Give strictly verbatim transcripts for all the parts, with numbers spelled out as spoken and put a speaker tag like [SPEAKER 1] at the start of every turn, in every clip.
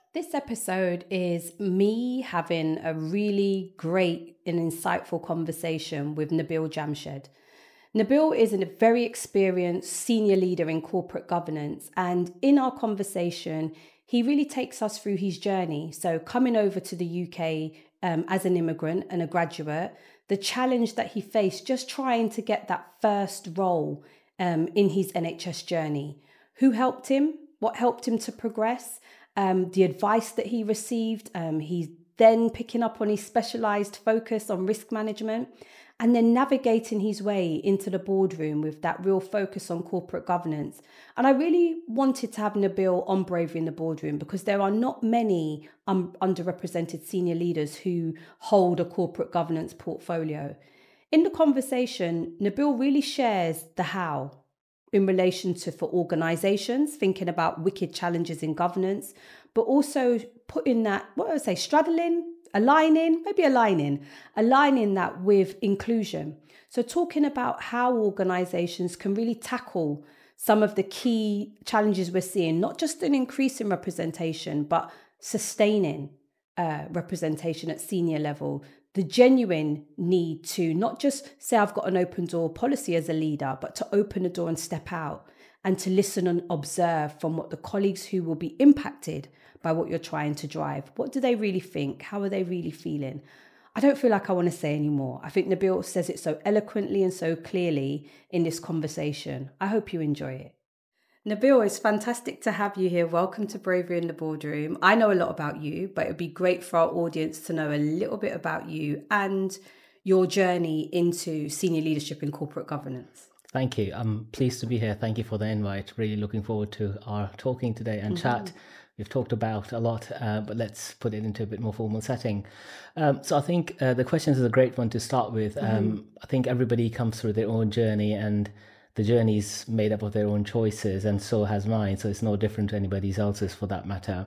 [SPEAKER 1] This episode is me having a really great and insightful conversation with Nabil Jamshed. Nabil is a very experienced senior leader in corporate governance, and in our conversation, he really takes us through his journey. So coming over to the U K um, as an immigrant and a graduate, the challenge that he faced just trying to get that first role um, in his N H S journey. Who helped him? What helped him to progress? Um, the advice that he received, um, he's then picking up on his specialised focus on risk management and then navigating his way into the boardroom with that real focus on corporate governance. And I really wanted to have Nabil on Bravery in the Boardroom because there are not many um, underrepresented senior leaders who hold a corporate governance portfolio. In the conversation, Nabil really shares the how in relation to for organizations, thinking about wicked challenges in governance, but also putting that, what would I say, straddling, aligning, maybe aligning, aligning that with inclusion. So talking about how organizations can really tackle some of the key challenges we're seeing, not just an increase in representation, but sustaining uh, representation at senior level, the genuine need to not just say I've got an open door policy as a leader, but to open the door and step out and to listen and observe from what the colleagues who will be impacted by what you're trying to drive. What do they really think? How are they really feeling? I don't feel like I want to say any more. I think Nabil says it so eloquently and so clearly in this conversation. I hope you enjoy it. Nabil, it's fantastic to have you here. Welcome to Bravery in the Boardroom. I know a lot about you, but it'd be great for our audience to know a little bit about you and your journey into senior leadership in corporate governance.
[SPEAKER 2] Thank you. I'm pleased to be here. Thank you for the invite. Really looking forward to our talking today and mm-hmm. chat. We've talked about a lot, uh, but let's put it into a bit more formal setting. Um, so I think uh, the questions is a great one to start with. Um, mm-hmm. I think everybody comes through their own journey, and the journey is made up of their own choices, and so has mine. So it's no different to anybody else's for that matter.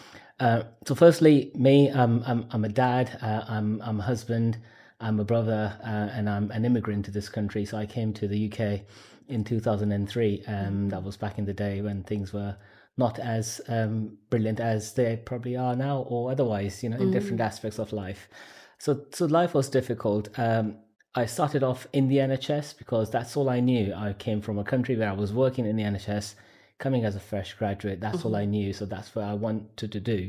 [SPEAKER 2] Uh, so firstly, me, um, I'm, I'm a dad, uh, I'm, I'm a husband, I'm a brother, uh, and I'm an immigrant to this country. So I came to the U K in two thousand three. Um, that was back in the day when things were not as um, brilliant as they probably are now, or otherwise, you know, in mm. different aspects of life. So, so life was difficult. Um, I started off in the N H S because that's all I knew. I came from a country where I was working in the N H S, coming as a fresh graduate. That's mm-hmm. all I knew. So that's what I wanted to do.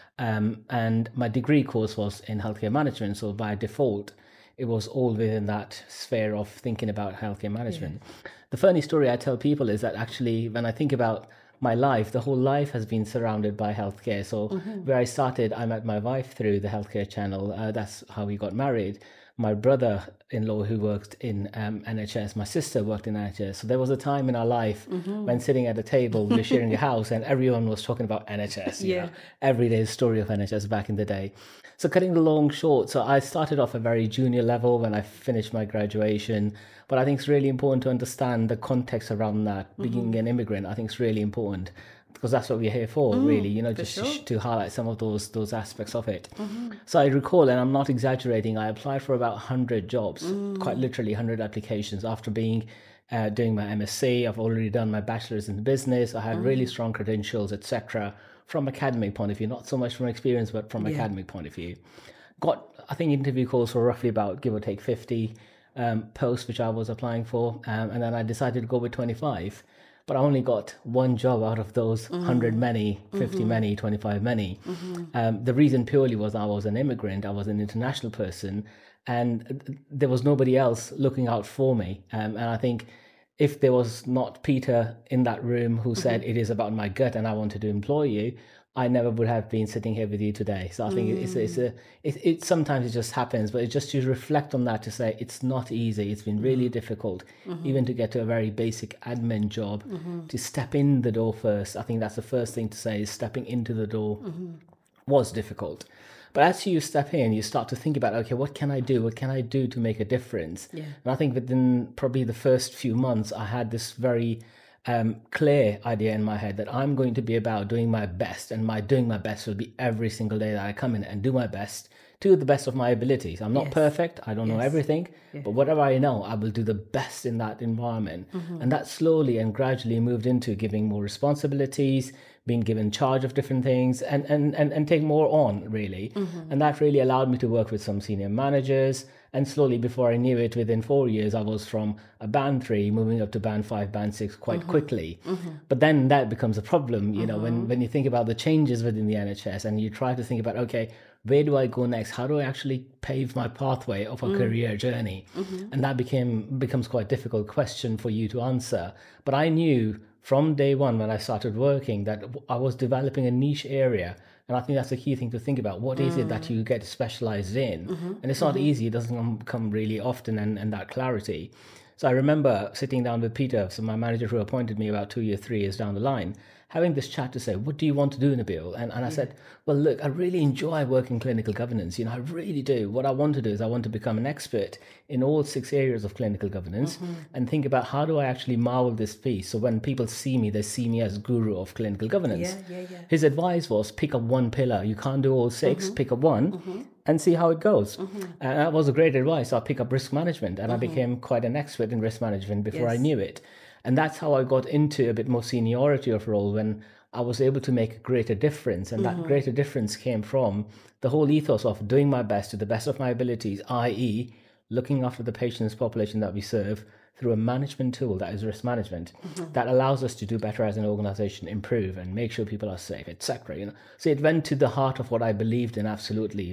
[SPEAKER 2] Um, and my degree course was in healthcare management. So by default, it was all within that sphere of thinking about healthcare management. Yeah. The funny story I tell people is that actually, when I think about my life, the whole life has been surrounded by healthcare. So mm-hmm. where I started, I met my wife through the healthcare channel. Uh, that's how we got married. My brother-in-law who worked in um, N H S, my sister worked in N H S. So there was a time in our life mm-hmm. when sitting at a table, we were sharing a house and everyone was talking about N H S. You yeah. know, everyday story of N H S back in the day. So cutting the long short, so I started off a very junior level when I finished my graduation. But I think it's really important to understand the context around that. Mm-hmm. Being an immigrant, I think it's really important. Because that's what we're here for, mm, really, you know, just sure. to, to highlight some of those those aspects of it. Mm-hmm. So I recall, and I'm not exaggerating, I applied for about one hundred jobs, mm. quite literally one hundred applications after being uh, doing my M S c. I've already done my bachelor's in business. I had mm. really strong credentials, et cetera, from academic point of view, not so much from experience, but from yeah. academic point of view. Got, I think, interview calls for roughly about, give or take, fifty um, posts, which I was applying for. Um, and then I decided to go with twenty-five. But I only got one job out of those mm-hmm. one hundred many, fifty mm-hmm. many, twenty-five many. Mm-hmm. Um, the reason purely was I was an immigrant, I was an international person, and there was nobody else looking out for me. Um, and I think if there was not Peter in that room who mm-hmm. said, it is about my gut and I wanted to employ you, I never would have been sitting here with you today. So I think mm. it's, it's a, it, it sometimes it just happens, but it's just to reflect on that, to say it's not easy. It's been really mm. difficult, mm-hmm. even to get to a very basic admin job, mm-hmm. to step in the door first. I think that's the first thing to say, is stepping into the door mm-hmm. was difficult. But as you step in, you start to think about, okay, what can I do? What can I do to make a difference? Yeah. And I think within probably the first few months, I had this very um, clear idea in my head that I'm going to be about doing my best, and my doing my best will be every single day that I come in and do my best to the best of my abilities. I'm not
[SPEAKER 1] Yes.
[SPEAKER 2] perfect. I don't know
[SPEAKER 1] Yes.
[SPEAKER 2] everything,
[SPEAKER 1] Yeah.
[SPEAKER 2] but whatever I know, I will do the best in that environment.
[SPEAKER 1] Mm-hmm.
[SPEAKER 2] And that slowly and gradually moved into giving more responsibilities, being given charge of different things, and and and, and take more on, really.
[SPEAKER 1] Mm-hmm.
[SPEAKER 2] And that really allowed me to work with some senior managers. And slowly, before I knew it, within four years, I was from a band three moving up to band five, band six quite
[SPEAKER 1] Mm-hmm.
[SPEAKER 2] quickly.
[SPEAKER 1] Mm-hmm.
[SPEAKER 2] But then that becomes a problem, you know,
[SPEAKER 1] Mm-hmm.
[SPEAKER 2] when, when you think about the changes within the N H S and you try to think about, okay, where do I go next? How do I actually pave my pathway of a
[SPEAKER 1] Mm-hmm.
[SPEAKER 2] career journey?
[SPEAKER 1] Mm-hmm.
[SPEAKER 2] And that became becomes quite a difficult question for you to answer. But I knew from day one when I started working that I was developing a niche area. And I think that's a key thing to think about. What is it that you get specialized in?
[SPEAKER 1] Mm-hmm.
[SPEAKER 2] And it's not easy. It doesn't come, come really often, and, and that clarity. So I remember sitting down with Peter, so my manager who appointed me about two years, three years down the line, having this chat to say, what do you want to do, Nabil? And, and I said, well, look, I really enjoy working clinical governance. You know, I really do. What I want to do is I want to become an expert in all six areas of clinical governance mm-hmm. and think about how do I actually marvel this piece. So when people see me, they see me as guru of clinical governance.
[SPEAKER 1] Yeah, yeah, yeah.
[SPEAKER 2] His advice was pick up one pillar. You can't do all six, mm-hmm. pick up one mm-hmm. and see how it goes. Mm-hmm. And that was a great advice. I picked up risk management and mm-hmm. I became quite an expert in risk management before yes. I knew it. And that's how I got into a bit more seniority of role when I was able to make a greater difference. And mm-hmm. that greater difference came from the whole ethos of doing my best to the best of my abilities, that is looking after the patients population that we serve through a management tool that is risk management mm-hmm. that allows us to do better as an organization, improve and make sure people are safe, et cetera. You know? So it went to the heart of what I believed in absolutely.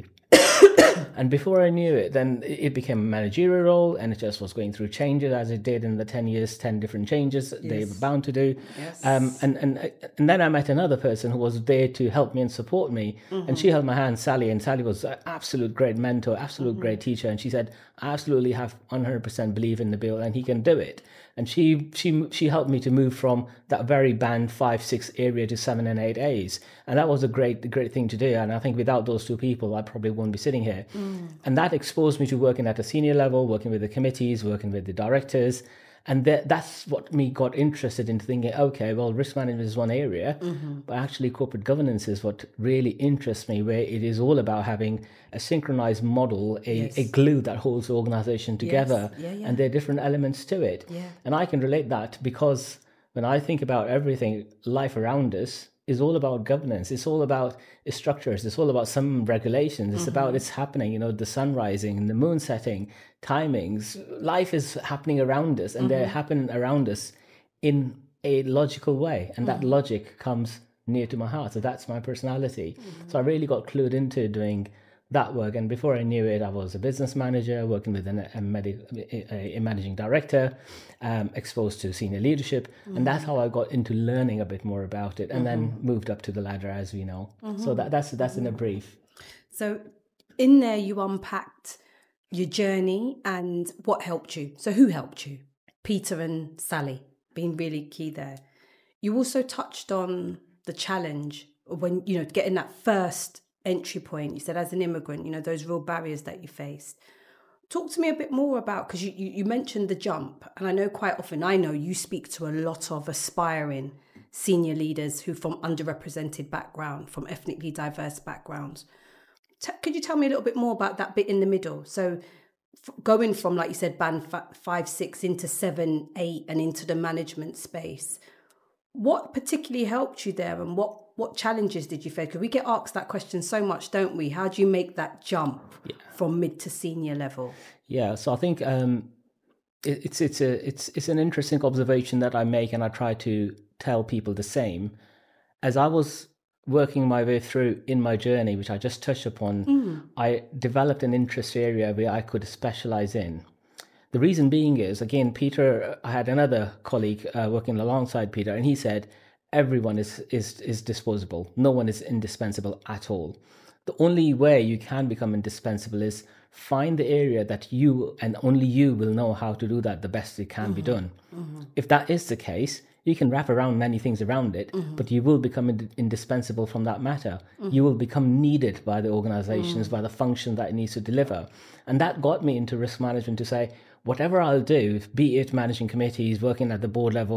[SPEAKER 2] And before I knew it, then it became a managerial role. N H S was going through changes as it did in the ten years, ten different changes yes. they were bound to do.
[SPEAKER 1] Yes.
[SPEAKER 2] Um, and, and, and then I met another person who was there to help me and support me. Mm-hmm. And she held my hand, Sally, and Sally was an absolute great mentor, absolute mm-hmm. great teacher. And she said, I absolutely have one hundred percent believe in Nabil and he can do it. And she she she helped me to move from that very band five, six area to seven and eight A's. And that was a great, great thing to do. And I think without those two people, I probably wouldn't be sitting here. Mm. And that exposed me to working at a senior level, working with the committees, working with the directors. And that, that's what me got interested in thinking, okay, well, risk management is one area, mm-hmm. but actually corporate governance is what really interests me, where it is all about having a synchronized model, a, yes. a glue that holds the organization together. Yes. Yeah, yeah. And there are different elements to it. Yeah. And I can relate that because when I think about everything, life around us is all about governance. It's all about structures. It's all about some regulations. It's mm-hmm. about it's happening, you know, the sun rising and the moon setting, timings. Life is happening around us and mm-hmm. they're happening around us in a logical way. And mm-hmm. that logic comes near to my heart. So that's my personality. Mm-hmm. So I really got clued into doing that work. And before I knew it, I was a business manager working with an, a, medi- a, a managing director, um, exposed to senior leadership. Mm-hmm. And that's how I got into learning a bit more about it and mm-hmm. then moved up to the ladder, as we know. Mm-hmm. So that, that's that's mm-hmm. in a brief.
[SPEAKER 1] So in there, you unpacked your journey and what helped you. So who helped you? Peter and Sally being really key there. You also touched on the challenge of when, you know, getting that first entry point. You said as an immigrant, you know, those real barriers that you faced. Talk to me a bit more about, because you, you, you mentioned the jump, and I know quite often, I know you speak to a lot of aspiring senior leaders who from underrepresented background, from ethnically diverse backgrounds. T- could you tell me a little bit more about that bit in the middle? So f- going from, like you said, band f- five, six into seven, eight, and into the management space, what particularly helped you there, and what What challenges did you face? Because we get asked that question so much, don't we? How do you make that jump yeah. from mid to senior level?
[SPEAKER 2] Yeah, so I think um, it, it's it's a it's it's an interesting observation that I make, and I try to tell people the same. As I was working my way through in my journey, which I just touched upon, mm. I developed an interest area where I could specialize in. The reason being is, again, Peter, I had another colleague uh, working alongside Peter, and he said, everyone is, is is disposable. No one is indispensable at all. The only way you can become indispensable is find the area that you and only you will know how to do that the best it can mm-hmm. be done. Mm-hmm. If that is the case, you can wrap around many things around it, mm-hmm. but you will become ind- indispensable from that matter. Mm-hmm. You will become needed by the organizations, mm-hmm. by the function that it needs to deliver. And that got me into risk management to say, whatever I'll do, be it managing committees, working at the board level,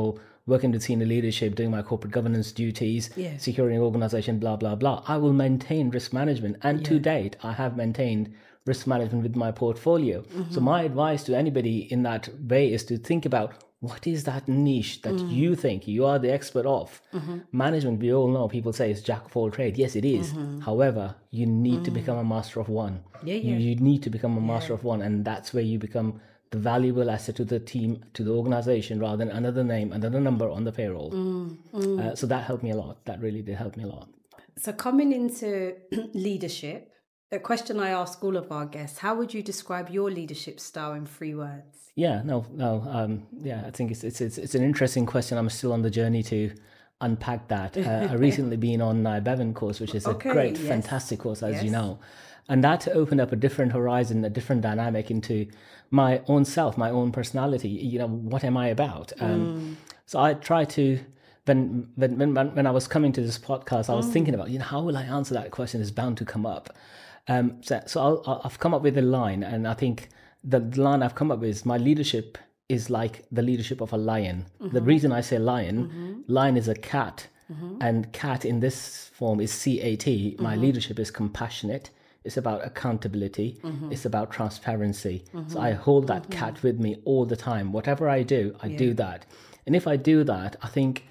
[SPEAKER 2] working with senior leadership, doing my corporate governance duties,
[SPEAKER 1] yeah.
[SPEAKER 2] securing organization, blah, blah, blah, I will maintain risk management. And yeah. to date, I have maintained risk management with my portfolio. Mm-hmm. So my advice to anybody in that way is to think about, what is that niche that mm. you think you are the expert of? Mm-hmm. Management, we all know, people say it's jack of all trade. Yes, it is. Mm-hmm. However, you need mm. to become a master of one.
[SPEAKER 1] Yeah, yeah.
[SPEAKER 2] You, you need to become a master yeah. of one. And that's where you become the valuable asset to the team, to the organization, rather than another name, another number on the payroll. Mm. Mm. Uh, so that helped me a lot. That really did help me a lot.
[SPEAKER 1] So coming into leadership, a question I ask all of our guests, how would you describe your leadership style in three words?
[SPEAKER 2] Yeah, no, no. Um, yeah, I think it's, it's it's it's an interesting question. I'm still on the journey to unpack that. Uh, I recently been on Nye Bevan course, which is a okay, great, yes. fantastic course, as yes. you know. And that opened up a different horizon, a different dynamic into my own self, my own personality. You know, what am I about? Um, mm. So I try to, when, when when when I was coming to this podcast, I was mm. thinking about, you know, how will I answer that question? It's bound to come up. Um, so so I'll, I've come up with a line, and I think the line I've come up with is, my leadership is like the leadership of a lion. Mm-hmm. The reason I say lion, mm-hmm. lion is a cat, mm-hmm. and cat in this form is C A T. My mm-hmm. leadership is compassionate. It's about accountability. Mm-hmm. It's about transparency. Mm-hmm. So I hold that mm-hmm. cat with me all the time. Whatever I do, I yeah. do that. And if I do that, I think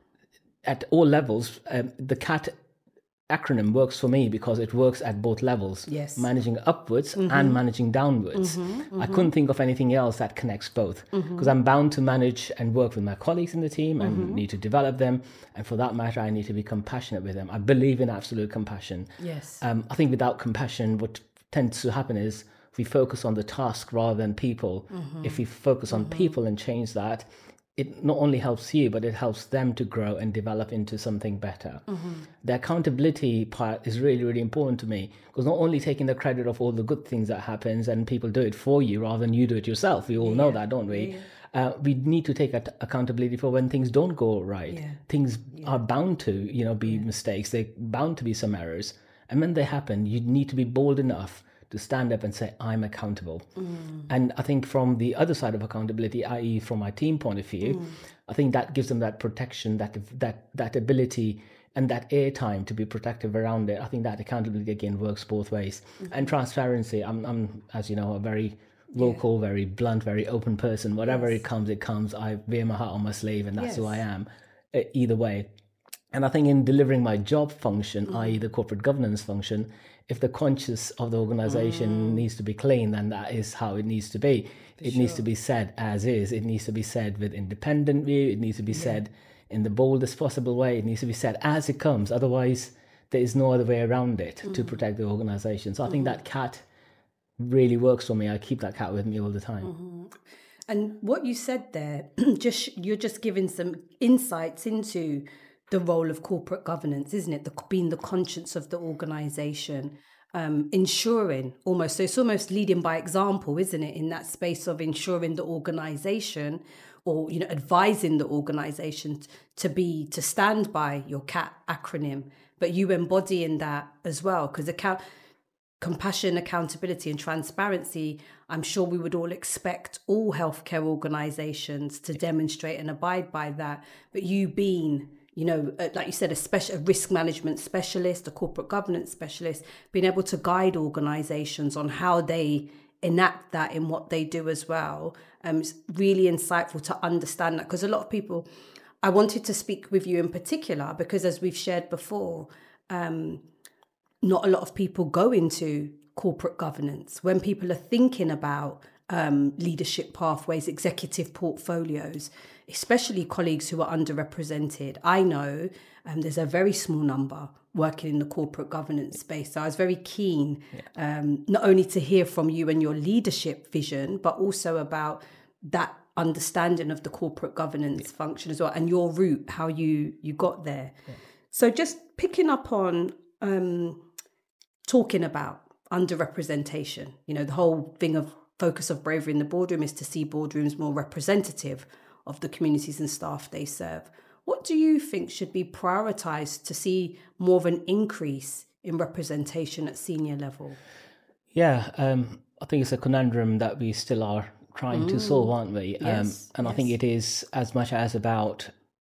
[SPEAKER 2] at all levels, um, the cat acronym works for me because it works at both levels.
[SPEAKER 1] Yes.
[SPEAKER 2] Managing upwards mm-hmm. and managing downwards. Mm-hmm. Mm-hmm. I couldn't think of anything else that connects both, because mm-hmm. I'm bound to manage and work with my colleagues in the team and mm-hmm. need to develop them. And for that matter, I need to be compassionate with them. I believe in absolute compassion.
[SPEAKER 1] Yes.
[SPEAKER 2] Um, I think without compassion, what tends to happen is we focus on the task rather than people. Mm-hmm. If we focus on mm-hmm. people and change that, it not only helps you, but it helps them to grow and develop into something better. Mm-hmm. The accountability part is really, really important to me, because not only taking the credit of all the good things that happens and people do it for you rather than you do it yourself. We all yeah. know that, don't we? Yeah. Uh, we need to take accountability for when things don't go right. Yeah. Things yeah. are bound to, you know, be yeah. mistakes. They're bound to be some errors. And when they happen, you need to be bold enough to stand up and say, I'm accountable. Mm. And I think from the other side of accountability, that is from my team point of view, mm. I think that gives them that protection, that that that ability and that airtime to be protective around it. I think that accountability, again, works both ways. Mm-hmm. And transparency, I'm, I'm, as you know, a very vocal, yeah. very blunt, very open person. Whatever yes. it comes, it comes. I wear my heart on my sleeve, and that's yes. who I am, either way. And I think in delivering my job function, mm. that is the corporate governance function, if the conscience of the organization mm. needs to be clean, then that is how it needs to be. For it sure. needs to be said as is. It needs to be said with independent view. It needs to be yeah. said in the boldest possible way. It needs to be said as it comes. Otherwise, there is no other way around it mm. to protect the organization. So I think mm. that cat really works for me. I keep that cat with me all the time.
[SPEAKER 1] Mm-hmm. And what you said there, just you're just giving some insights into the role of corporate governance, isn't it? The, being the conscience of the organization, um, ensuring almost, so it's almost leading by example, isn't it? In that space of ensuring the organization, or, you know, advising the organization to be, to stand by your C A T acronym, but you embodying that as well, because account, compassion, accountability and transparency, I'm sure we would all expect all healthcare organizations to demonstrate and abide by that. But you being, you know, like you said, a special a risk management specialist, a corporate governance specialist, being able to guide organizations on how they enact that in what they do as well. Um, it's really insightful to understand that, because a lot of people, I wanted to speak with you in particular, because as we've shared before, um, not a lot of people go into corporate governance. When people are thinking about um, leadership pathways, executive portfolios, especially colleagues who are underrepresented. I know um, there's a very small number working in the corporate governance space. So I was very keen yeah. um, not only to hear from you and your leadership vision, but also about that understanding of the corporate governance yeah. function as well, and your route, how you, you got there. Yeah. So just picking up on um, talking about underrepresentation, you know, the whole thing of focus of Bravery in the Boardroom is to see boardrooms more representative of the communities and staff they serve. What do you think should be prioritized to see more of an increase in representation at senior level?
[SPEAKER 2] Yeah, um, I think it's a conundrum that we still are trying mm. to solve, aren't we?
[SPEAKER 1] Yes,
[SPEAKER 2] um, and
[SPEAKER 1] yes.
[SPEAKER 2] I think it is as much as about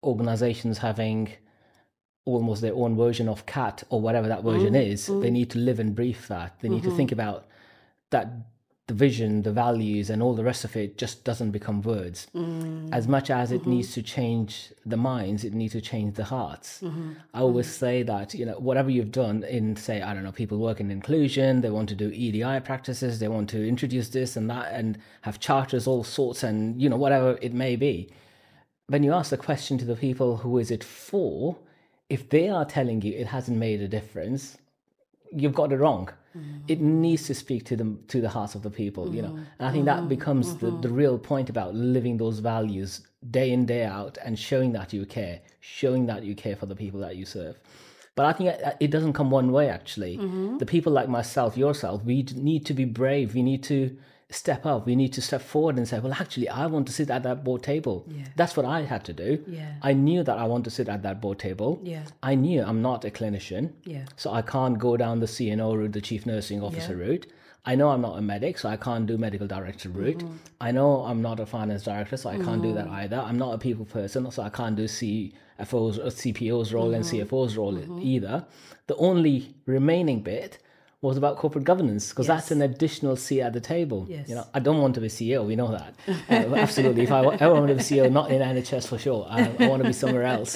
[SPEAKER 2] organizations having almost their own version of CAT or whatever that version mm, is, mm. they need to live and breathe that. They need mm-hmm. to think about that the vision, the values, and all the rest of it just doesn't become words. Mm. As much as it mm-hmm. needs to change the minds, it needs to change the hearts. Mm-hmm. I always mm-hmm. say that, you know, whatever you've done in, say, I don't know, people work in inclusion, they want to do E D I practices, they want to introduce this and that and have charters, all sorts, and, you know, whatever it may be. When you ask the question to the people, who is it for? If they are telling you it hasn't made a difference, you've got it wrong. Mm-hmm. It needs to speak to them, to the hearts of the people, mm-hmm. you know. And I think mm-hmm. that becomes mm-hmm. the, the real point about living those values day in, day out, and showing that you care, showing that you care for the people that you serve. But I think it doesn't come one way, actually. Mm-hmm. The people like myself, yourself, we need to be brave. We need to step up. We need to step forward and say, well, actually, I want to sit at that board table. Yeah. That's what I had to do. Yeah. I knew that I want to sit at that board table. Yeah. I knew I'm not a clinician. Yeah. So I can't go down the C N O route, the chief nursing officer yeah. route. I know I'm not a medic, so I can't do medical director route. Mm-hmm. I know I'm not a finance director, so I can't mm-hmm. do that either. I'm not a people person, so I can't do C F O's or C P O's role mm-hmm. and C F O's role mm-hmm. either. The only remaining bit was about corporate governance, because yes. that's an additional seat at the table. Yes. You know, I don't want to be C E O, we know that. Uh, absolutely. If I, I want to be C E O, not in N H S for sure. I, I want to be somewhere else.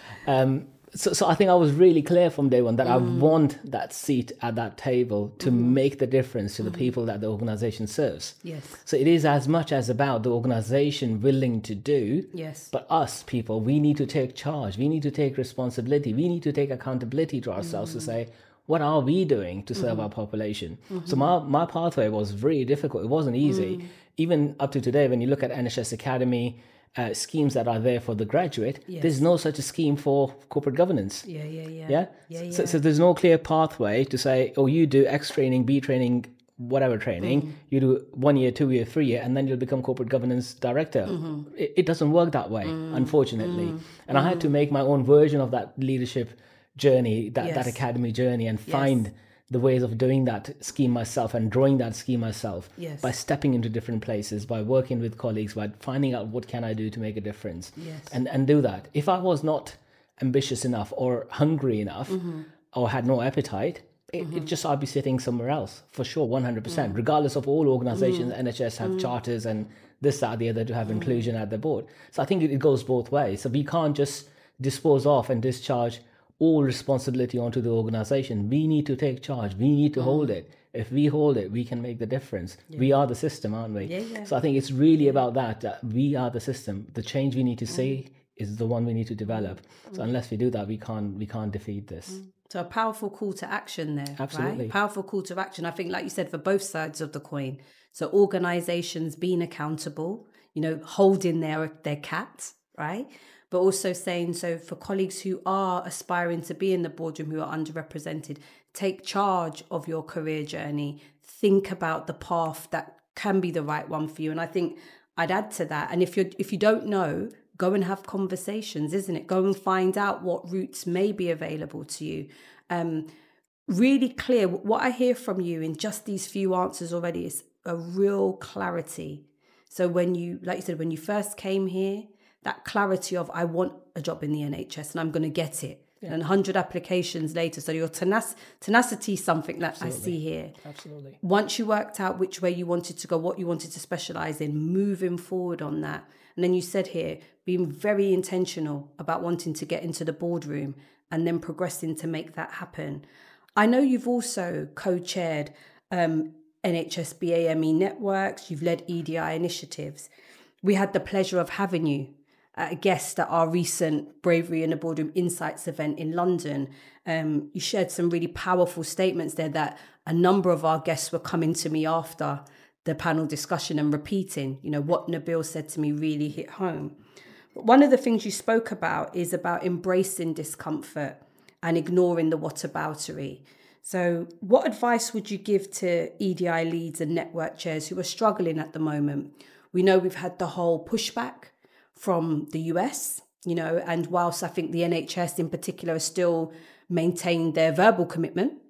[SPEAKER 2] Um, so, so I think I was really clear from day one that mm. I want that seat at that table to mm-hmm. make the difference to mm-hmm. the people that the organization serves. Yes. So it is as much as about the organization willing to do, yes. but us people, we need to take charge. We need to take responsibility. We need to take accountability to ourselves mm. to say, what are we doing to serve mm-hmm. our population? Mm-hmm. So my, my pathway was very difficult. It wasn't easy. Mm. Even up to today, when you look at N H S Academy, uh, schemes that are there for the graduate, yes. there's no such a scheme for corporate governance. Yeah, yeah, yeah. Yeah? yeah, yeah. So, so there's no clear pathway to say, oh, you do X training, B training, whatever training, mm. you do one year, two year, three year, and then you'll become corporate governance director. Mm-hmm. It, it doesn't work that way, mm. unfortunately. Mm. And mm. I had to make my own version of that leadership journey, that, yes. that academy journey, and find yes. the ways of doing that scheme myself and drawing that scheme myself yes. by stepping into different places, by working with colleagues, by finding out what can I do to make a difference yes. and, and do that. If I was not ambitious enough or hungry enough mm-hmm. or had no appetite, it, mm-hmm. it just I'd be sitting somewhere else for sure, one hundred percent, mm. regardless of all organizations. mm. N H S have mm. charters and this, that, the other to have mm. inclusion at the board. So I think it, it goes both ways. So we can't just dispose off and discharge all responsibility onto the organization. We need to take charge. We need to mm. hold it. If we hold it, we can make the difference. Yeah. We are the system, aren't we? Yeah, yeah. So I think it's really about that, that we are the system. The change we need to mm. see is the one we need to develop. Mm. So unless we do that, we can't we can't defeat this. Mm.
[SPEAKER 1] So a powerful call to action there.
[SPEAKER 2] Absolutely.
[SPEAKER 1] Right? Powerful call to action. I think, like you said, for both sides of the coin. So organizations being accountable, you know, holding their their cat, right? But also saying, so for colleagues who are aspiring to be in the boardroom, who are underrepresented, take charge of your career journey. Think about the path that can be the right one for you. And I think I'd add to that. And if you if you don't know, go and have conversations, isn't it? Go and find out what routes may be available to you. Um, really clear. What I hear from you in just these few answers already is a real clarity. So when you, like you said, when you first came here, that clarity of, I want a job in the N H S and I'm going to get it. Yeah. And one hundred applications later. So your tenac- tenacity is something that Absolutely. I see here.
[SPEAKER 2] Absolutely.
[SPEAKER 1] Once you worked out which way you wanted to go, what you wanted to specialize in, moving forward on that. And then you said here, being very intentional about wanting to get into the boardroom and then progressing to make that happen. I know you've also co-chaired um, N H S B A M E networks. You've led E D I initiatives. We had the pleasure of having you a guest at our recent Bravery in the Boardroom Insights event in London. Um, you shared some really powerful statements there that a number of our guests were coming to me after the panel discussion and repeating, you know, what Nabil said to me really hit home. But one of the things you spoke about is about embracing discomfort and ignoring the whataboutery. So what advice would you give to E D I leads and network chairs who are struggling at the moment? We know we've had the whole pushback from the U S, you know, and whilst I think the N H S in particular is still maintaining their verbal commitment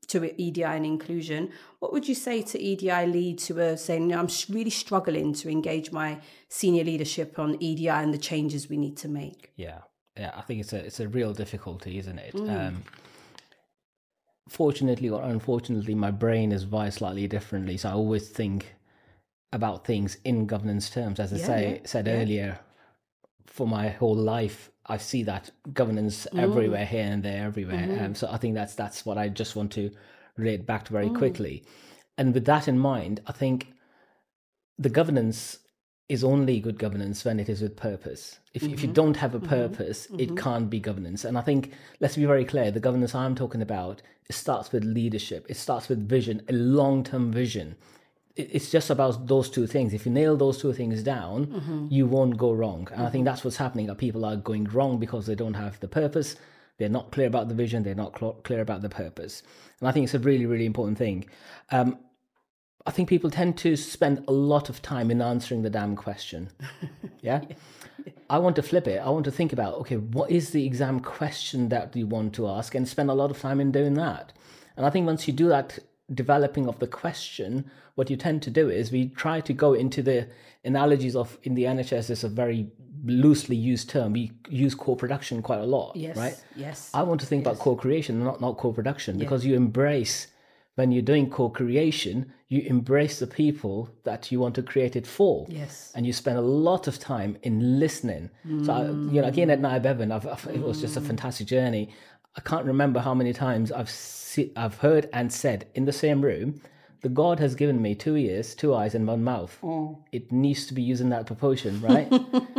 [SPEAKER 1] to E D I and inclusion, what would you say to E D I leads who are saying, I'm really struggling to engage my senior leadership on E D I and the changes we need to make?
[SPEAKER 2] Yeah, yeah, I think it's a it's a real difficulty, isn't it? Mm. Um, fortunately or unfortunately, my brain is wired slightly differently, so I always think about things in governance terms. As I yeah, say, yeah, said yeah. earlier, for my whole life, I see that governance mm. everywhere, here and there, everywhere. Mm-hmm. Um, so I think that's that's what I just want to relate back to very mm. quickly. And with that in mind, I think the governance is only good governance when it is with purpose. If, mm-hmm. if you don't have a purpose, mm-hmm. it can't be governance. And I think, let's be very clear, the governance I'm talking about, it starts with leadership. It starts with vision, a long-term vision. It's just about those two things. If you nail those two things down, mm-hmm. you won't go wrong. And mm-hmm. I think that's what's happening. People are going wrong because they don't have the purpose. They're not clear about the vision. They're not cl- clear about the purpose. And I think it's a really, really important thing. Um, I think people tend to spend a lot of time in answering the damn question. Yeah? yeah? I want to flip it. I want to think about, okay, what is the exam question that you want to ask, and spend a lot of time in doing that. And I think once you do that developing of the question, what you tend to do is we try to go into the analogies of, in the N H S, is a very loosely used term. We use co-production quite a lot,
[SPEAKER 1] yes,
[SPEAKER 2] right?
[SPEAKER 1] Yes.
[SPEAKER 2] I want to think
[SPEAKER 1] yes.
[SPEAKER 2] about co-creation, not, not co-production,
[SPEAKER 1] yeah.
[SPEAKER 2] because you embrace, when you're doing co-creation, you embrace the people that you want to create it for.
[SPEAKER 1] Yes.
[SPEAKER 2] And you spend a lot of time in listening. Mm. So, I, you know, again, at Naib Evan, I've, I've, it was just a fantastic journey. I can't remember how many times I've see, I've heard and said in the same room, the God has given me two ears, two eyes, and one mouth. Mm. It needs to be used in that proportion, right?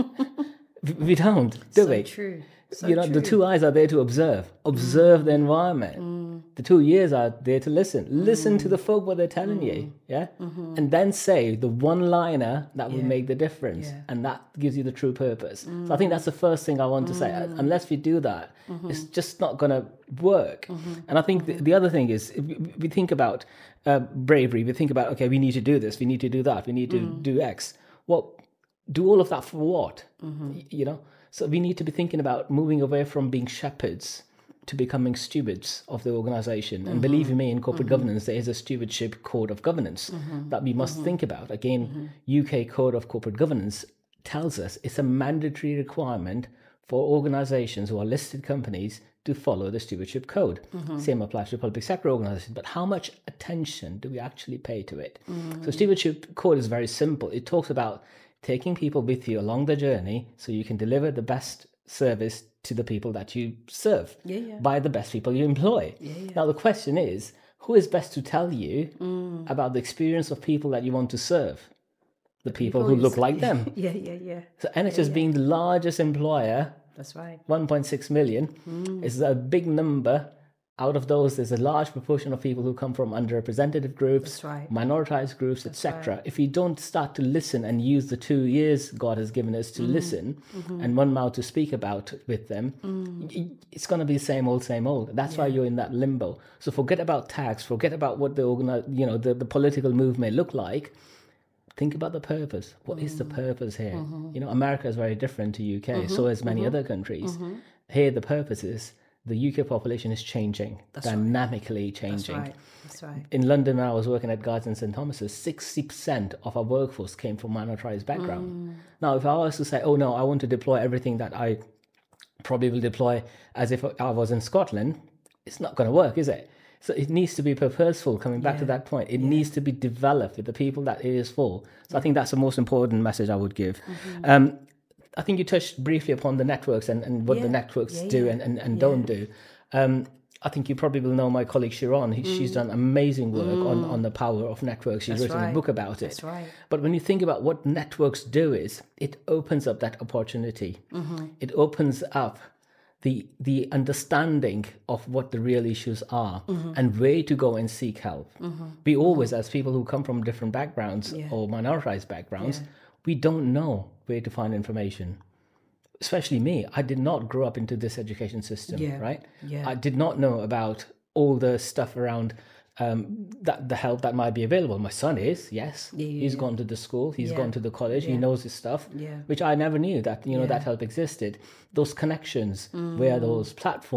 [SPEAKER 2] We don't, do
[SPEAKER 1] so
[SPEAKER 2] we?
[SPEAKER 1] True. So
[SPEAKER 2] you know,
[SPEAKER 1] true.
[SPEAKER 2] the two eyes are there to observe, observe mm. the environment. Mm. The two ears are there to listen, mm. listen to the folk what they're telling mm. you, yeah, mm-hmm. and then say the one-liner that will yeah. make the difference, yeah. and that gives you the true purpose. Mm. So I think that's the first thing I want to mm. say. Unless we do that, mm-hmm. it's just not going to work. Mm-hmm. And I think mm-hmm. the, the other thing is, we, we think about uh, bravery. We think about, okay, we need to do this, we need to do that, we need to mm. do X. Well, do all of that for what? Mm-hmm. You know. So we need to be thinking about moving away from being shepherds to becoming stewards of the organization. Mm-hmm. And believe me, in corporate mm-hmm. governance, there is a stewardship code of governance mm-hmm. that we must mm-hmm. think about. Again, mm-hmm. U K Code of Corporate Governance tells us it's a mandatory requirement for organizations who are listed companies to follow the stewardship code. Mm-hmm. Same applies to public sector organizations. But how much attention do we actually pay to it? Mm-hmm. So stewardship code is very simple. It talks about taking people with you along the journey so you can deliver the best service to the people that you serve
[SPEAKER 1] yeah, yeah.
[SPEAKER 2] by the best people you employ.
[SPEAKER 1] Yeah, yeah.
[SPEAKER 2] Now, the question is, who is best to tell you mm. about the experience of people that you want to serve? The, the people, people who look like them.
[SPEAKER 1] yeah, yeah, yeah.
[SPEAKER 2] So N H S
[SPEAKER 1] yeah, yeah.
[SPEAKER 2] being the largest employer,
[SPEAKER 1] that's right,
[SPEAKER 2] one point six million, mm. is a big number. Out of those, there's a large proportion of people who come from underrepresented groups,
[SPEAKER 1] right.
[SPEAKER 2] minoritized groups, et cetera.
[SPEAKER 1] Right.
[SPEAKER 2] If we don't start to listen and use the two ears God has given us to mm. listen mm-hmm. and one mouth to speak about with them, mm. it's going to be the same old, same old. That's yeah. why you're in that limbo. So forget about tax, forget about what the organi- you know, the, the political move may look like. Think about the purpose. What mm. is the purpose here? Mm-hmm. You know, America is very different to U K, mm-hmm. so is many mm-hmm. other countries. Mm-hmm. Here, the purpose is the U K population is changing, That's dynamically right. changing.
[SPEAKER 1] That's right. That's right.
[SPEAKER 2] In London, when I was working at Guards and Saint Thomas's, sixty percent of our workforce came from minoritized background. Mm. Now, if I was to say, oh no, I want to deploy everything that I probably will deploy as if I was in Scotland, it's not going to work, is it? So it needs to be purposeful, coming back yeah. to that point. It yeah. needs to be developed with the people that it is for. So yeah. I think that's the most important message I would give. Mm-hmm. Um, I think you touched briefly upon the networks and, and what yeah. the networks yeah, do yeah. and, and, and yeah. don't do. Um, I think you probably will know my colleague Sharon. He, mm. She's done amazing work mm. on, on the power of networks. She's That's written right. a book about it.
[SPEAKER 1] That's right.
[SPEAKER 2] But when you think about what networks do is, it opens up that opportunity. Mm-hmm. It opens up the the understanding of what the real issues are mm-hmm. and where to go and seek help. Mm-hmm. We always, mm-hmm. as people who come from different backgrounds yeah. or minoritized backgrounds, yeah. we don't know where to find information. Especially me, I did not grow up into this education system,
[SPEAKER 1] yeah.
[SPEAKER 2] right?
[SPEAKER 1] Yeah.
[SPEAKER 2] I did not know about all the stuff around um, that the help that might be available. My son is, yes,
[SPEAKER 1] yeah, yeah,
[SPEAKER 2] he's
[SPEAKER 1] yeah.
[SPEAKER 2] gone to the school, he's
[SPEAKER 1] yeah.
[SPEAKER 2] gone to the college,
[SPEAKER 1] yeah.
[SPEAKER 2] he knows his stuff,
[SPEAKER 1] yeah.
[SPEAKER 2] which I never knew that, you know,
[SPEAKER 1] yeah.
[SPEAKER 2] that help existed. Those connections,
[SPEAKER 1] mm.
[SPEAKER 2] where those platforms,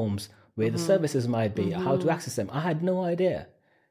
[SPEAKER 2] where mm-hmm. the services might be, mm-hmm. how to access them. I had no idea.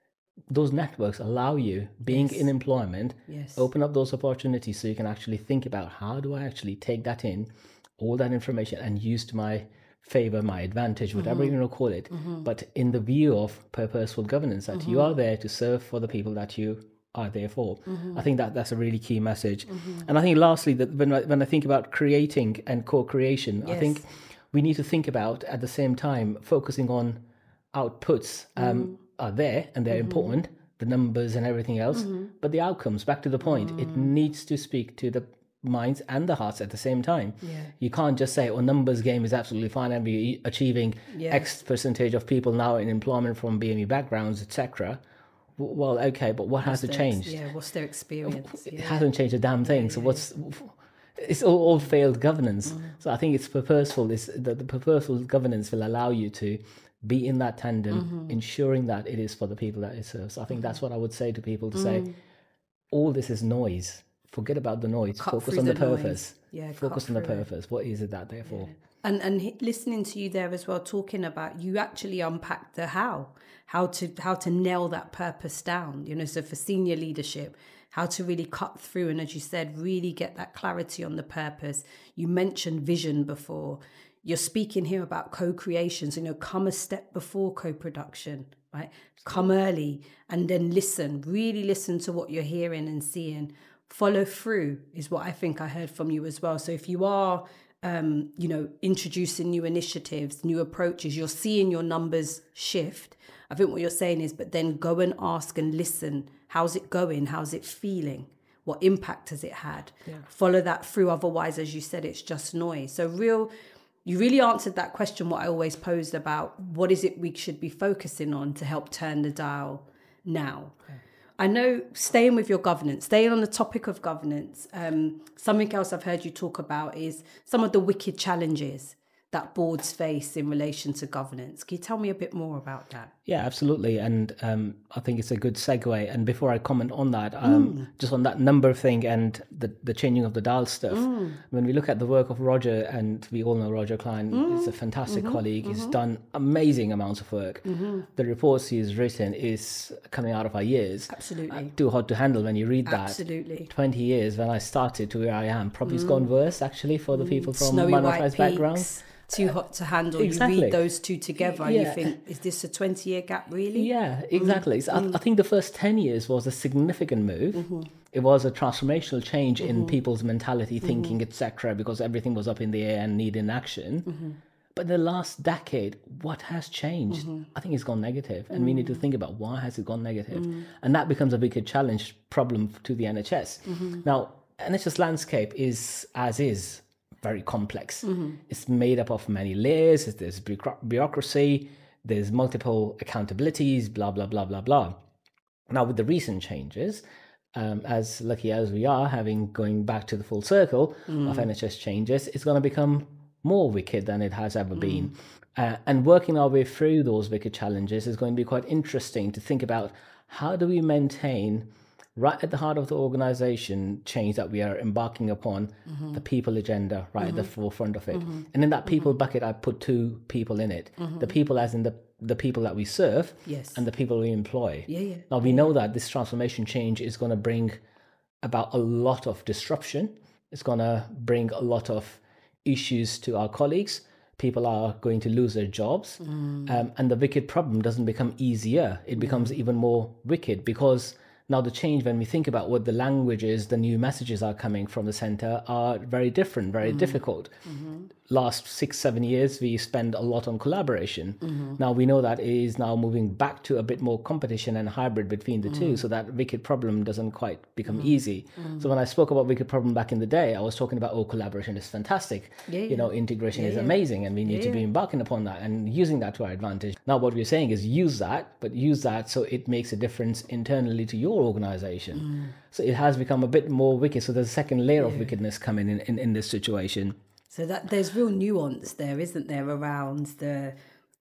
[SPEAKER 2] Those networks allow you, being yes. in employment, yes. open up those opportunities so you can actually think about how do I actually take that in, all that information, and use to my favor, my advantage, whatever mm-hmm. you want to call it. Mm-hmm. But in the view of purposeful governance, that mm-hmm. you are there to serve for the people that you are there for. Mm-hmm. I think that that's a really key message. Mm-hmm. And I think lastly, that when I, when I think about creating and co-creation, yes. I think we need to think about at the same time focusing on outputs. Um, mm-hmm. are there and they're mm-hmm. important, the numbers and everything else, mm-hmm. but the outcomes, back to the point, mm. it needs to speak to the minds and the hearts at the same time. Yeah. You can't just say, oh, numbers game is absolutely fine and we're achieving yeah. X percentage of people now in employment from B M E backgrounds, et cetera. Well, okay, but what what's has to change?
[SPEAKER 1] Yeah, what's their experience?
[SPEAKER 2] It
[SPEAKER 1] yeah.
[SPEAKER 2] hasn't changed a damn thing. Yeah, so what's... Yeah. It's all, all failed governance. Mm. So I think it's purposeful. It's, the, the purposeful governance will allow you to be in that tandem, mm-hmm. ensuring that it is for the people that it serves. So I think mm-hmm. that's what I would say to people to mm. say, all this is noise. Forget about the noise. Cut Focus on the, the purpose. Yeah, Focus on the purpose. It. What is it that they're for? Yeah.
[SPEAKER 1] And and listening to you there as well, talking about, you actually unpack the how, how to how to nail that purpose down. You know, so for senior leadership, how to really cut through and, as you said, really get that clarity on the purpose. You mentioned vision before. You're speaking here about co-creations, you know, come a step before co-production, right? Come early and then listen, really listen to what you're hearing and seeing. Follow through is what I think I heard from you as well. So if you are, um, you know, introducing new initiatives, new approaches, you're seeing your numbers shift. I think what you're saying is, but then go and ask and listen. How's it going? How's it feeling? What impact has it had? Yeah. Follow that through. Otherwise, as you said, it's just noise. So real... You really answered that question, what I always posed about what is it we should be focusing on to help turn the dial now. Okay. I know, staying with your governance, staying on the topic of governance, um, something else I've heard you talk about is some of the wicked challenges that boards face in relation to governance. Can you tell me a bit more about that?
[SPEAKER 2] Yeah, absolutely. And um, I think it's a good segue. And before I comment on that, um, mm. just on that number thing and the, the changing of the dial stuff, mm. when we look at the work of Roger, and we all know Roger Klein, mm. he's a fantastic mm-hmm. colleague. Mm-hmm. He's done amazing amounts of work. Mm-hmm. The reports he's written is coming out of our years.
[SPEAKER 1] Absolutely.
[SPEAKER 2] Uh, too hard to handle when you read that.
[SPEAKER 1] Absolutely.
[SPEAKER 2] twenty years when I started to where I am. Probably mm. it's gone worse, actually, for the people from
[SPEAKER 1] Snowy
[SPEAKER 2] minoritised backgrounds.
[SPEAKER 1] Too hot to handle. Exactly. You read those two together and yeah. you think, is this a twenty-year gap, really?
[SPEAKER 2] Yeah, exactly. Mm. So mm. I, I think the first ten years was a significant move. Mm-hmm. It was a transformational change mm-hmm. in people's mentality, thinking, mm-hmm. et cetera, because everything was up in the air and needed action. Mm-hmm. But the last decade, what has changed? Mm-hmm. I think it's gone negative, and mm-hmm. we need to think about why has it gone negative? Mm-hmm. And that becomes a bigger challenge problem to the N H S. Mm-hmm. Now, N H S landscape is as is. Very complex. Mm-hmm. It's made up of many layers. There's bureaucracy, there's multiple accountabilities, blah, blah, blah, blah, blah. Now, with the recent changes, um, as lucky as we are, having going back to the full circle mm. of N H S changes, it's going to become more wicked than it has ever mm. been. Uh, and working our way through those wicked challenges is going to be quite interesting to think about how do we maintain right at the heart of the organization change that we are embarking upon, mm-hmm. the people agenda right mm-hmm. at the forefront of it. Mm-hmm. And in that people mm-hmm. bucket, I put two people in it. Mm-hmm. The people as in the, the people that we serve
[SPEAKER 1] yes.
[SPEAKER 2] and the people we employ.
[SPEAKER 1] Yeah, yeah.
[SPEAKER 2] Now, we know that this transformation change is going to bring about a lot of disruption. It's going to bring a lot of issues to our colleagues. People are going to lose their jobs. Mm. Um, and the wicked problem doesn't become easier. It becomes mm. even more wicked because now the change, when we think about what the languages, the new messages are coming from the centre are very different, very mm-hmm. difficult. Mm-hmm. Last six, seven years, we spend a lot on collaboration. Mm-hmm. Now we know that it is now moving back to a bit more competition and hybrid between the mm-hmm. two, so that wicked problem doesn't quite become mm-hmm. easy. Mm-hmm. So when I spoke about wicked problem back in the day, I was talking about, oh, collaboration is fantastic. Yeah, yeah. You know, integration yeah, is amazing, and we need yeah, to be embarking upon that and using that to our advantage. Now what we're saying is use that, but use that so it makes a difference internally to your organization. Mm. So it has become a bit more wicked. So there's a second layer yeah. of wickedness coming in, in in this situation.
[SPEAKER 1] So that there's real nuance there, isn't there, around the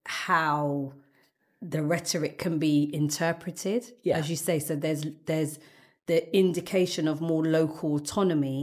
[SPEAKER 1] how the rhetoric can be interpreted, yeah. as you say. So there's there's the indication of more local autonomy,
[SPEAKER 2] yeah.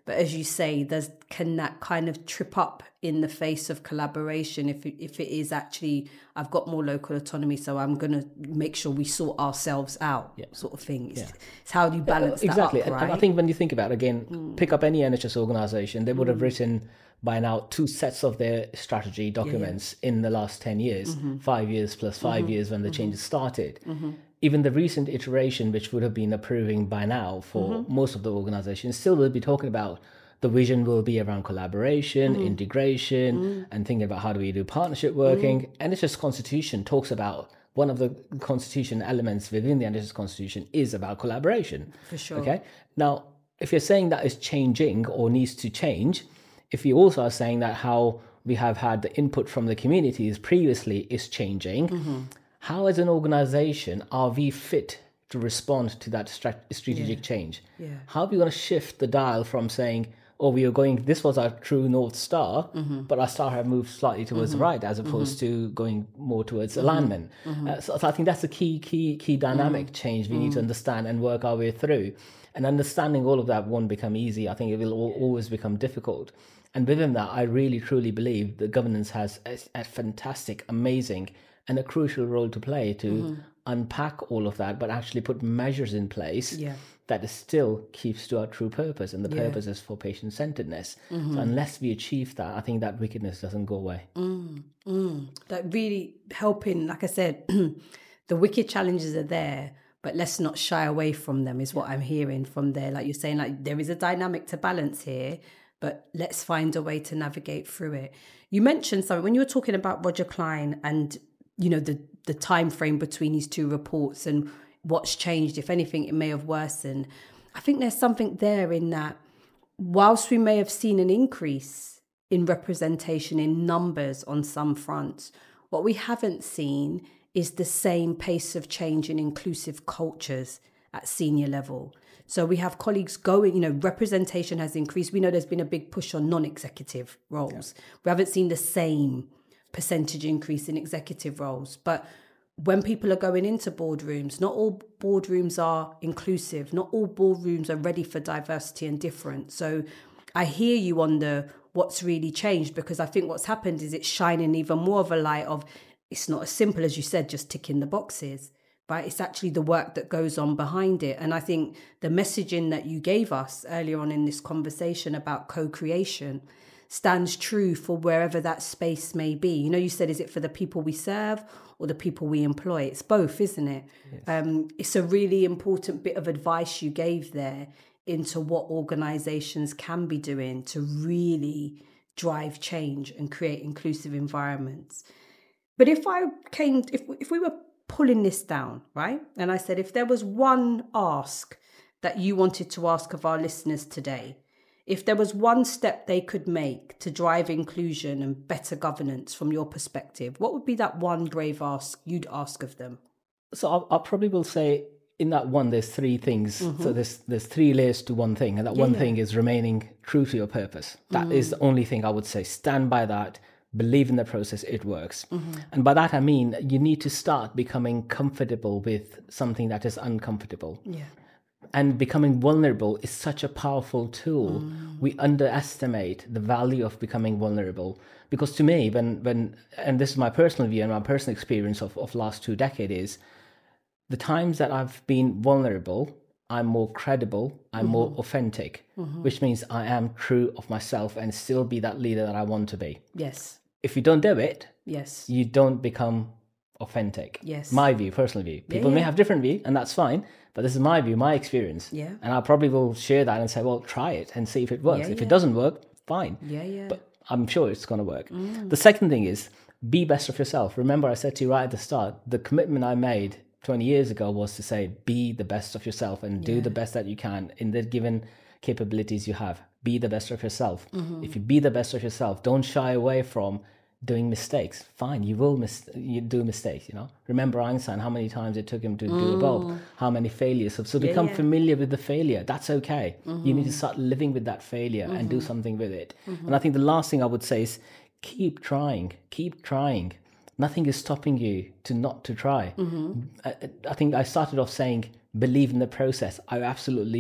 [SPEAKER 1] But as you say, there's can that kind of trip up in the face of collaboration if it, if it is actually, I've got more local autonomy, so I'm going to make sure we sort ourselves out, yeah. sort of thing. It's, yeah. it's how do you balance
[SPEAKER 2] yeah, exactly.
[SPEAKER 1] that up, right?
[SPEAKER 2] And I think when you think about it, again, mm. pick up any N H S organisation, they would have mm. written by now two sets of their strategy documents yeah, yeah. in the last ten years, mm-hmm. five years plus five mm-hmm. years when the mm-hmm. changes started. Mm-hmm. Even the recent iteration, which would have been approving by now for mm-hmm. most of the organizations, still will be talking about the vision will be around collaboration, mm-hmm. integration, mm-hmm. and thinking about how do we do partnership working. Mm-hmm. N H S Constitution talks about one of the constitution elements within the N H S Constitution is about collaboration.
[SPEAKER 1] For sure.
[SPEAKER 2] Okay. Now, if you're saying that is changing or needs to change, if you also are saying that how we have had the input from the communities previously is changing, mm-hmm. how as an organization are we fit to respond to that strat- strategic yeah. change?
[SPEAKER 1] Yeah.
[SPEAKER 2] How are we going to shift the dial from saying, oh, we are going, this was our true North Star, mm-hmm. but our star have moved slightly towards mm-hmm. the right as opposed mm-hmm. to going more towards mm-hmm. alignment. Mm-hmm. Uh, so, so I think that's a key, key, key dynamic mm-hmm. change we mm-hmm. need to understand and work our way through. And understanding all of that won't become easy. I think it will always become difficult. And within that, I really, truly believe that governance has a, a fantastic, amazing, and a crucial role to play to mm-hmm. unpack all of that, but actually put measures in place
[SPEAKER 1] yeah.
[SPEAKER 2] that is still keeps to our true purpose. And the yeah. purpose is for patient-centeredness. Mm-hmm. So unless we achieve that, I think that wickedness doesn't go away.
[SPEAKER 1] Mm, mm. That really helping, like I said, the wicked challenges are there, but let's not shy away from them is what I'm hearing from there. Like you're saying, like there is a dynamic to balance here, but let's find a way to navigate through it. You mentioned something when you were talking about Roger Klein and, you know, the, the time frame between these two reports and what's changed. If anything, it may have worsened. I think there's something there in that whilst we may have seen an increase in representation in numbers on some fronts, what we haven't seen is the same pace of change in inclusive cultures at senior level. So we have colleagues going, you know, representation has increased. We know there's been a big push on non-executive roles. Yeah. We haven't seen the same percentage increase in executive roles. But when people are going into boardrooms, not all boardrooms are inclusive. Not all boardrooms are ready for diversity and difference. So I hear you on the what's really changed, because I think what's happened is it's shining even more of a light of it's not as simple as you said, just ticking the boxes. Right? It's actually the work that goes on behind it. And I think the messaging that you gave us earlier on in this conversation about co-creation stands true for wherever that space may be. You know, you said, is it for the people we serve or the people we employ? It's both, isn't it? Yes. Um, it's a really important bit of advice you gave there into what organizations can be doing to really drive change and create inclusive environments. But if I came, if if we were pulling this down, right? And I said, if there was one ask that you wanted to ask of our listeners today, if there was one step they could make to drive inclusion and better governance from your perspective, what would be that one brave ask you'd ask of them?
[SPEAKER 2] So I, I probably will say in that one, there's three things. Mm-hmm. So there's there's three layers to one thing. And that yeah, one yeah. thing is remaining true to your purpose. That mm. is the only thing I would say. Stand by that. Believe in the process, it works. Mm-hmm. And by that, I mean, you need to start becoming comfortable with something that is uncomfortable.
[SPEAKER 1] Yeah.
[SPEAKER 2] And becoming vulnerable is such a powerful tool. Mm. We underestimate the value of becoming vulnerable. Because to me, when, when and this is my personal view and my personal experience of, of last two decades, is the times that I've been vulnerable, I'm more credible, I'm mm-hmm. more authentic, mm-hmm. which means I am true of myself and still be that leader that I want to be.
[SPEAKER 1] Yes.
[SPEAKER 2] If you don't do it,
[SPEAKER 1] yes,
[SPEAKER 2] you don't become authentic.
[SPEAKER 1] Yes.
[SPEAKER 2] My view, personal view. People yeah, yeah. may have different view, and that's fine, but this is my view, my experience.
[SPEAKER 1] Yeah.
[SPEAKER 2] And I probably will share that and say, well, try it and see if it works.
[SPEAKER 1] Yeah,
[SPEAKER 2] if
[SPEAKER 1] yeah.
[SPEAKER 2] it doesn't work, fine.
[SPEAKER 1] Yeah, yeah.
[SPEAKER 2] But I'm sure it's going to work.
[SPEAKER 1] Mm.
[SPEAKER 2] The second thing is be best of yourself. Remember, I said to you right at the start, the commitment I made twenty years ago was to say, be the best of yourself and do
[SPEAKER 1] yeah.
[SPEAKER 2] the best that you can in the given capabilities you have. Be the best of yourself.
[SPEAKER 1] Mm-hmm.
[SPEAKER 2] If you be the best of yourself, don't shy away from doing mistakes. Fine, you will mis- you do mistakes, you know. Remember Einstein, how many times it took him to mm. do a bulb, how many failures. So, so
[SPEAKER 1] yeah,
[SPEAKER 2] become
[SPEAKER 1] yeah.
[SPEAKER 2] familiar with the failure. That's okay.
[SPEAKER 1] Mm-hmm.
[SPEAKER 2] You need to start living with that failure mm-hmm. and do something with it. Mm-hmm. And I think the last thing I would say is keep trying, keep trying. Nothing is stopping you to not to try.
[SPEAKER 1] Mm-hmm.
[SPEAKER 2] I, I think I started off saying, believe in the process. I absolutely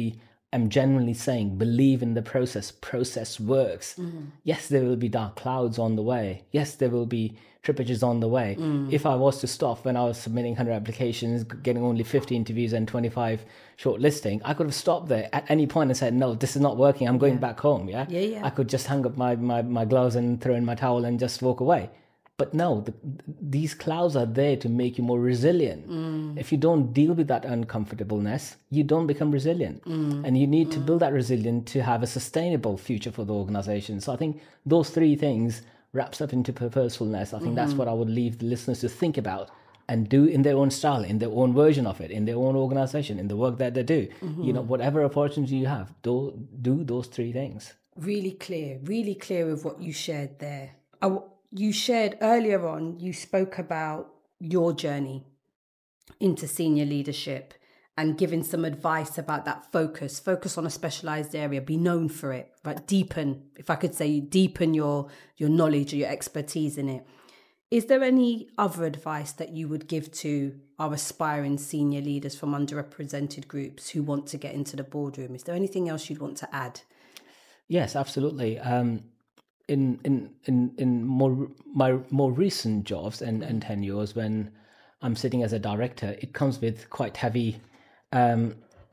[SPEAKER 2] am genuinely saying, believe in the process. Process works. Mm-hmm. Yes, there will be dark clouds on the way. Yes, there will be trippages on the way. Mm. If I was to stop when I was submitting one hundred applications, getting only fifty interviews and twenty-five shortlisting, I could have stopped there at any point and said, no, this is not working. I'm going yeah. back home. Yeah?
[SPEAKER 1] Yeah, yeah.
[SPEAKER 2] I could just hang up my, my, my gloves and throw in my towel and just walk away. But no, the, these clouds are there to make you more resilient. Mm. If you don't deal with that uncomfortableness, you don't become resilient. Mm. And you need mm. to build that resilience to have a sustainable future for the organization. So I think those three things wraps up into purposefulness. I think mm-hmm. that's what I would leave the listeners to think about and do in their own style, in their own version of it, in their own organization, in the work that they do. Mm-hmm. You know, whatever opportunity you have, do, do those three things.
[SPEAKER 1] Really clear, really clear with what you shared there. I w- You shared earlier on, you spoke about your journey into senior leadership and giving some advice about that focus, focus on a specialized area, be known for it, right? Deepen, if I could say, deepen your, your knowledge or your expertise in it. Is there any other advice that you would give to our aspiring senior leaders from underrepresented groups who want to get into the boardroom? Is there anything else you'd want to add?
[SPEAKER 2] Yes, absolutely. Um, In in in in more my more recent jobs and, and tenures, when I'm sitting as a director, it comes with quite heavy um,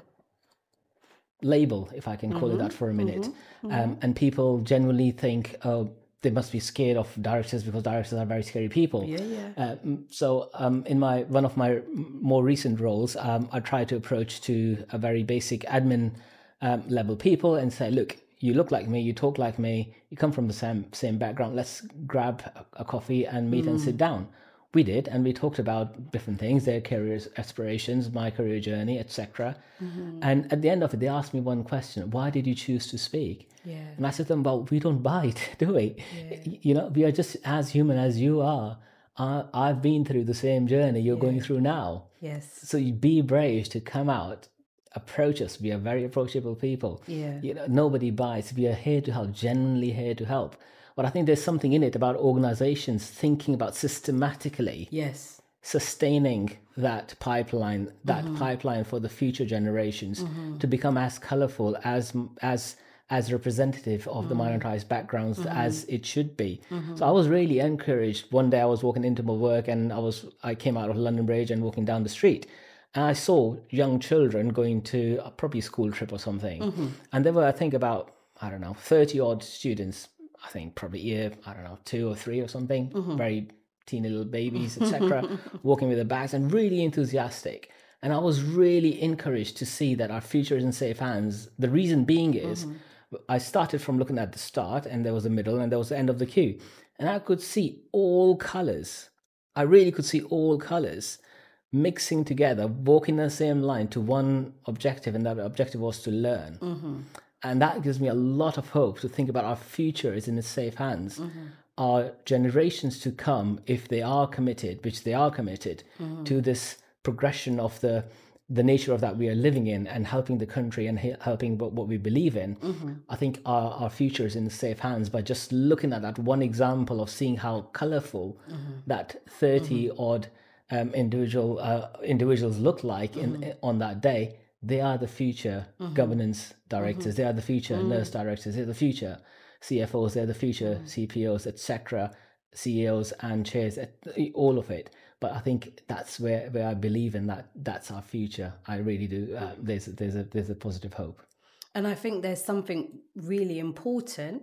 [SPEAKER 2] label, if I can call mm-hmm. it that for a minute. Mm-hmm. Mm-hmm. Um, and people generally think, oh, they must be scared of directors because directors are very scary people.
[SPEAKER 1] Yeah, yeah.
[SPEAKER 2] Uh, so um, in my one of my more recent roles, um, I try to approach to a very basic admin um, level people and say, look, you look like me, you talk like me, you come from the same same background. Let's grab a, a coffee and meet mm. and sit down. We did, and we talked about different things, their career aspirations, my career journey, et cetera. Mm-hmm. And at the end of it, they asked me one question: why did you choose to speak?
[SPEAKER 1] Yeah.
[SPEAKER 2] And I said to them, well, we don't bite, do we?
[SPEAKER 1] Yeah.
[SPEAKER 2] You know, we are just as human as you are. I, I've been through the same journey you're yeah. going through now.
[SPEAKER 1] Yes.
[SPEAKER 2] So you be brave to come out. Approach us. We are very approachable people.
[SPEAKER 1] Yeah.
[SPEAKER 2] You know, nobody bites. We are here to help, genuinely here to help. But I think there's something in it about organizations thinking about systematically
[SPEAKER 1] yes.
[SPEAKER 2] sustaining that pipeline, that mm-hmm. pipeline for the future generations mm-hmm. to become as colorful, as as as representative of mm-hmm. the minoritized backgrounds mm-hmm. as it should be. Mm-hmm. So I was really encouraged. One day I was walking into my work and I was I came out of London Bridge and walking down the street. And I saw young children going to a probably school trip or something. Mm-hmm. And there were, I think, about, I don't know, thirty odd students, I think probably year, I don't know, two or three or something, mm-hmm. very teeny little babies, et cetera, walking with their bags and really enthusiastic. And I was really encouraged to see that our future is in safe hands. The reason being is mm-hmm. I started from looking at the start and there was the middle and there was the end of the queue. And I could see all colors. I really could see all colors mixing together, walking the same line to one objective, and that objective was to learn. Mm-hmm. And that gives me a lot of hope to think about our future is in safe hands. Mm-hmm. Our generations to come, if they are committed, which they are committed, mm-hmm. to this progression of the the nature of that we are living in and helping the country and he- helping what, what we believe in, mm-hmm. I think our, our future is in safe hands by just looking at that one example of seeing how colorful mm-hmm. that thirty mm-hmm. odd Um, individual uh, individuals look like in, mm-hmm. on that day. They are the future mm-hmm. governance directors. Mm-hmm. They are the future mm-hmm. nurse directors. They're the future C F Os. They're the future mm-hmm. C P Os, et cetera. C E Os and chairs, all of it. But I think that's where, where I believe in that. That's our future. I really do. Uh, there's there's a there's a positive hope.
[SPEAKER 1] And I think there's something really important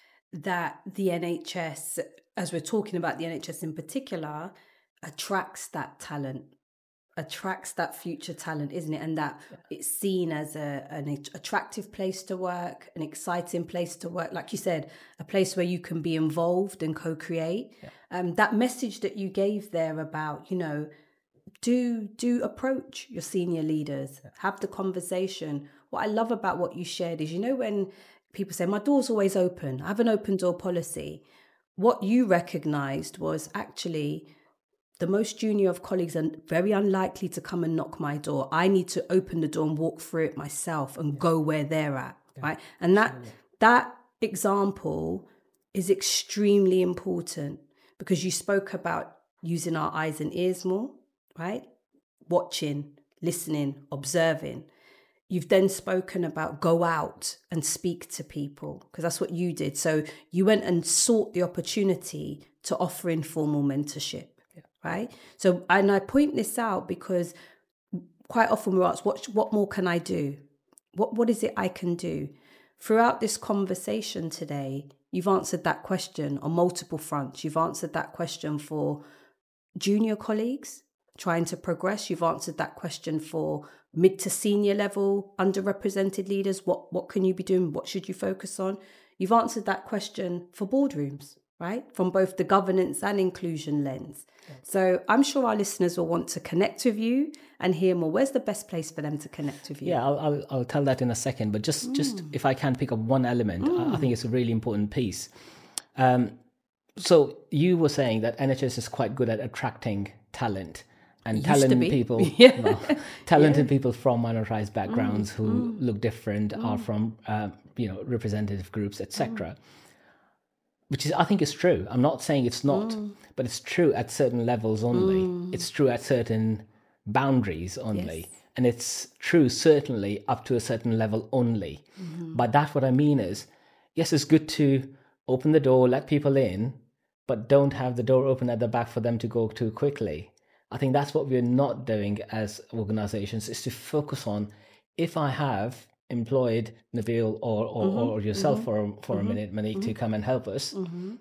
[SPEAKER 1] that the N H S, as we're talking about the N H S in particular, attracts that talent, attracts that future talent, isn't it? And that yeah. it's seen as a an attractive place to work, an exciting place to work. Like you said, a place where you can be involved and co-create. Yeah. Um, that message that you gave there about, you know, do do approach your senior leaders, yeah. have the conversation. What I love about what you shared is, you know, when people say, my door's always open, I have an open door policy. What you recognized was actually the most junior of colleagues are very unlikely to come and knock my door. I need to open the door and walk through it myself and yeah. go where they're at, yeah. right? And that Absolutely. that example is extremely important because you spoke about using our eyes and ears more, right? Watching, listening, observing. you've then spoken about go out and speak to people, because that's what you did. So you went and sought the opportunity to offer informal mentorship, yeah. right? So, and I point this out because quite often we're asked, what, what more can I do? What, what is it I can do? Throughout this conversation today, you've answered that question on multiple fronts. You've answered that question for junior colleagues trying to progress. You've answered that question for mid to senior level underrepresented leaders. What, what can you be doing? What should you focus on? You've answered that question for boardrooms, right? From both the governance and inclusion lens. Yeah. So I'm sure our listeners will want to connect with you and hear more. Where's the best place for them to connect with you?
[SPEAKER 2] Yeah, I'll I'll, I'll tell that in a second. But just, mm. just if I can pick up one element, mm. I, I think it's a really important piece. Um, so you were saying that N H S is quite good at attracting talent. And talented people, yeah. well, talented yeah. people from minoritized backgrounds mm, who mm, look different, mm. are from, uh, you know, representative groups, et cetera. Mm. Which is, I think, is true. I'm not saying it's not, mm. but it's true at certain levels only. Mm. It's true at certain boundaries only, yes. and it's true certainly up to a certain level only. Mm-hmm. By that, what I mean is, yes, it's good to open the door, let people in, but don't have the door open at the back for them to go too quickly. I think that's what we're not doing as organizations, is to focus on, if I have employed Nabil or or, mm-hmm, or yourself mm-hmm, for, for mm-hmm, a minute, Monique, mm-hmm. to come and help us, mm-hmm.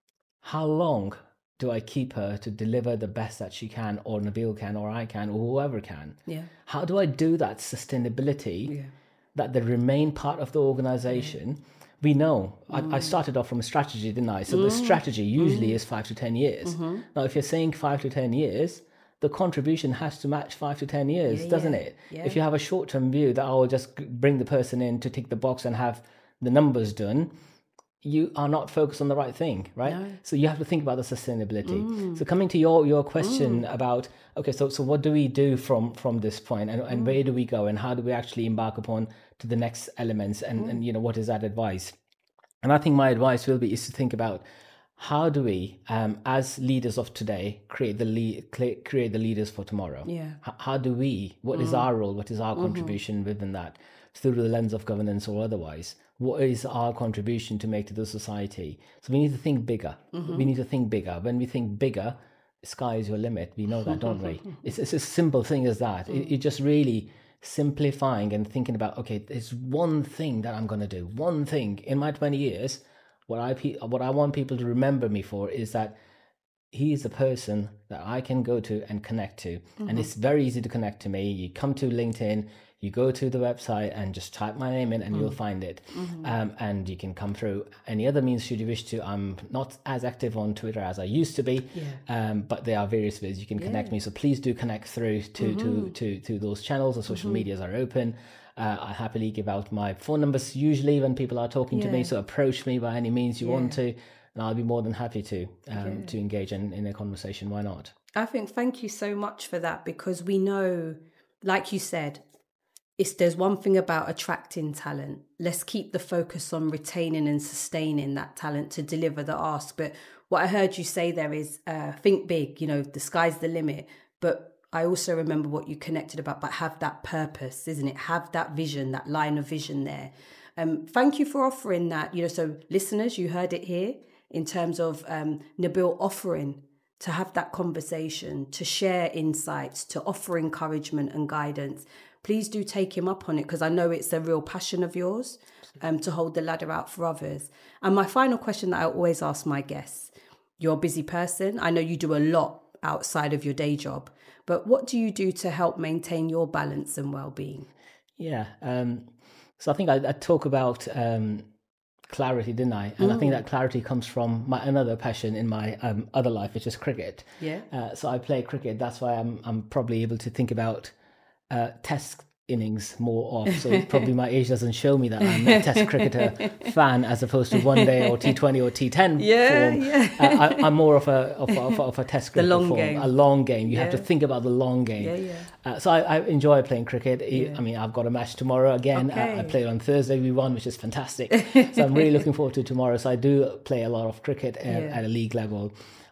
[SPEAKER 2] how long do I keep her to deliver the best that she can, or Nabil can, or I can, or whoever can?
[SPEAKER 1] Yeah.
[SPEAKER 2] How do I do that sustainability, yeah. that they remain part of the organization? Yeah. We know, mm. I, I started off from a strategy, didn't I? So mm. the strategy usually mm. is five to ten years. Mm-hmm. Now, if you're saying five to ten years, the contribution has to match five to ten years, yeah, doesn't yeah. it? Yeah. If you have a short-term view that I will just bring the person in to tick the box and have the numbers done, you are not focused on the right thing, right? No. So you have to think about the sustainability. Mm. So coming to your your question mm. about, okay, so so what do we do from from this point, and, and mm. where do we go, and how do we actually embark upon to the next elements, and, mm. and you know, what is that advice? And I think my advice will be is to think about, how do we, um, as leaders of today, create the lead, create the leaders for tomorrow?
[SPEAKER 1] Yeah.
[SPEAKER 2] H- how do we? What mm. is our role? What is our mm-hmm. contribution within that, through the lens of governance or otherwise? What is our contribution to make to the society? So we need to think bigger. Mm-hmm. We need to think bigger. When we think bigger, sky is your limit. We know that, don't we? It's, it's a simple thing as that. Mm. It, it just really simplifying and thinking about, okay, there's one thing that I'm going to do. One thing in my twenty years. What I what I want people to remember me for is that he is the person that I can go to and connect to. Mm-hmm. And it's very easy to connect to me. You come to LinkedIn, you go to the website and just type my name in and mm-hmm. you'll find it. Mm-hmm. Um, and you can come through any other means should you wish to. I'm not as active on Twitter as I used to be,
[SPEAKER 1] yeah.
[SPEAKER 2] um, but there are various ways you can yeah. connect me. So please do connect through to, mm-hmm. to, to, to those channels. The social mm-hmm. medias are open. Uh, I happily give out my phone numbers usually when people are talking yeah. to me. So approach me by any means you yeah. want to, and I'll be more than happy to um, yeah. to engage in, in a conversation. Why not?
[SPEAKER 1] I think thank you so much for that, because we know, like you said, it's there's one thing about attracting talent. Let's keep the focus on retaining and sustaining that talent to deliver the ask. But what I heard you say there is uh, think big. You know, the sky's the limit, but I also remember what you connected about, but have that purpose, isn't it? Have that vision, that line of vision there. Um, thank you for offering that. You know, so listeners, you heard it here in terms of um, Nabil offering to have that conversation, to share insights, to offer encouragement and guidance. Please do take him up on it, because I know it's a real passion of yours um, to hold the ladder out for others. And my final question that I always ask my guests, you're a busy person. I know you do a lot outside of your day job. But what do you do to help maintain your balance and well-being?
[SPEAKER 2] Yeah, um, so I think I, I talk about um, clarity, didn't I? And mm. I think that clarity comes from my another passion in my um, other life, which is cricket.
[SPEAKER 1] Yeah.
[SPEAKER 2] Uh, so I play cricket. That's why I'm I'm probably able to think about uh, test innings more off. So probably my age doesn't show me that I'm a test cricketer fan, as opposed to one day or T twenty or T ten
[SPEAKER 1] yeah,
[SPEAKER 2] form.
[SPEAKER 1] Yeah.
[SPEAKER 2] uh, I, I'm more of a of, of, of a test cricket
[SPEAKER 1] the long
[SPEAKER 2] form,
[SPEAKER 1] game.
[SPEAKER 2] a long game. You
[SPEAKER 1] yeah.
[SPEAKER 2] have to think about the long game.
[SPEAKER 1] Yeah, yeah.
[SPEAKER 2] Uh, so I, I enjoy playing cricket.
[SPEAKER 1] Yeah.
[SPEAKER 2] I mean, I've got a match tomorrow again.
[SPEAKER 1] Okay.
[SPEAKER 2] I, I played on Thursday. We won, which is fantastic. So I'm really looking forward to tomorrow. So I do play a lot of cricket uh, yeah. at a league level.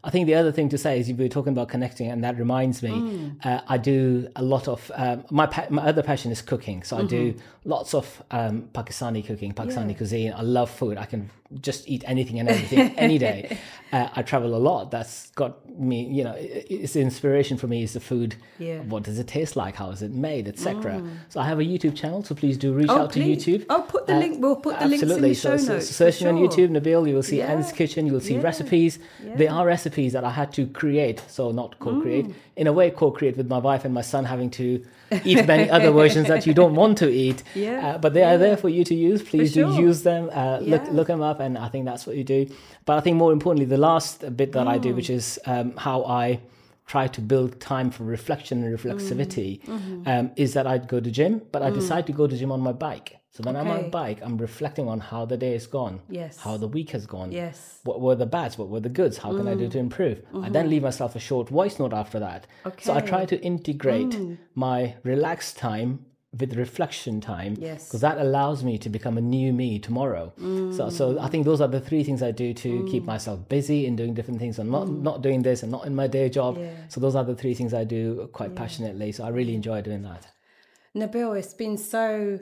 [SPEAKER 2] I think the other thing to say is you were talking about connecting, and that reminds me, mm. uh, I do a lot of, um, my pa- my other passion is cooking. So mm-hmm. I do lots of um, Pakistani cooking, Pakistani yeah. cuisine. I love food. I can just eat anything and everything any day. Uh, I travel a lot. That's got me, you know, it, it's the inspiration for me is the food.
[SPEAKER 1] Yeah.
[SPEAKER 2] What does it taste like? How is it made, et cetera. Mm. So I have a YouTube channel, so please do reach
[SPEAKER 1] oh,
[SPEAKER 2] out
[SPEAKER 1] please.
[SPEAKER 2] to YouTube.
[SPEAKER 1] I'll put the uh, link. We'll put the
[SPEAKER 2] absolutely.
[SPEAKER 1] links in the show
[SPEAKER 2] so,
[SPEAKER 1] notes.
[SPEAKER 2] So searching
[SPEAKER 1] sure.
[SPEAKER 2] on YouTube, Nabil, you will see
[SPEAKER 1] yeah.
[SPEAKER 2] Anne's Kitchen. You will see
[SPEAKER 1] yeah.
[SPEAKER 2] recipes.
[SPEAKER 1] Yeah.
[SPEAKER 2] They are recipes that I had to create, so not co-create. Mm. In a way, co-create with my wife and my son, having to eat many other versions that you don't want to eat.
[SPEAKER 1] Yeah.
[SPEAKER 2] Uh, but they
[SPEAKER 1] yeah.
[SPEAKER 2] are there for you to use. Please
[SPEAKER 1] sure.
[SPEAKER 2] do use them. Uh,
[SPEAKER 1] yeah.
[SPEAKER 2] Look look them up, and I think that's what you do. But I think more importantly, the last bit that mm. I do, which is um, how I try to build time for reflection and reflexivity, mm. mm-hmm. um, is that I go to gym, but I mm. decide to go to gym on my bike. So when okay. I'm on bike, I'm reflecting on how the day has gone,
[SPEAKER 1] yes.
[SPEAKER 2] how the week has gone,
[SPEAKER 1] yes.
[SPEAKER 2] what were the bads, what were the goods, how mm. can I do to improve? Mm-hmm. I then leave myself a short voice note after that.
[SPEAKER 1] Okay.
[SPEAKER 2] So I try to integrate
[SPEAKER 1] mm.
[SPEAKER 2] my relaxed time with reflection time,
[SPEAKER 1] yes.
[SPEAKER 2] because that allows me to become a new me tomorrow. Mm. So so I think those are the three things I do to mm. keep myself busy in doing different things. I'm not, mm. not doing this and not in my day job.
[SPEAKER 1] Yeah.
[SPEAKER 2] So those are the three things I do quite
[SPEAKER 1] yeah.
[SPEAKER 2] passionately. So I really enjoy doing that.
[SPEAKER 1] Nabil, it's been so...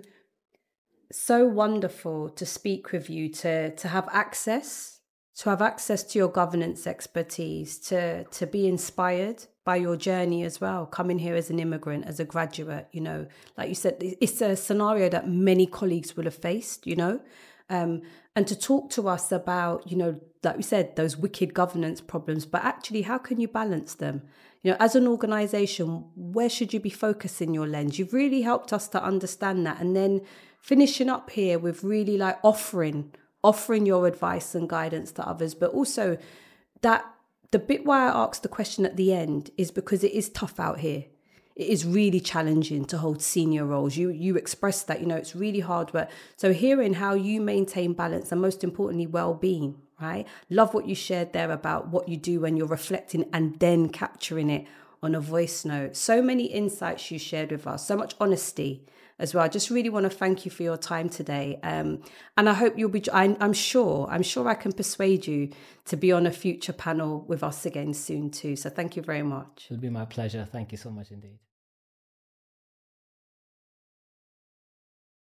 [SPEAKER 1] so wonderful to speak with you, to to have access, to have access to your governance expertise, to to be inspired by your journey as well, coming here as an immigrant, as a graduate, you know, like you said, it's a scenario that many colleagues will have faced, you know, um, and to talk to us about, you know, like we said, those wicked governance problems, but actually, how can you balance them? You know, as an organisation, where should you be focusing your lens? You've really helped us to understand that. And then finishing up here with really like offering, offering your advice and guidance to others, but also that the bit why I asked the question at the end is because it is tough out here. It is really challenging to hold senior roles. You you expressed that, you know, it's really hard work. So hearing how you maintain balance and most importantly, well-being, right? Love what you shared there about what you do when you're reflecting and then capturing it on a voice note. So many insights you shared with us, so much honesty as well. I just really want to thank you for your time today. Um, and I hope you'll be, I, I'm sure, I'm sure I can persuade you to be on a future panel with us again soon too. So thank you very much.
[SPEAKER 2] It'll be my pleasure. Thank you so much indeed.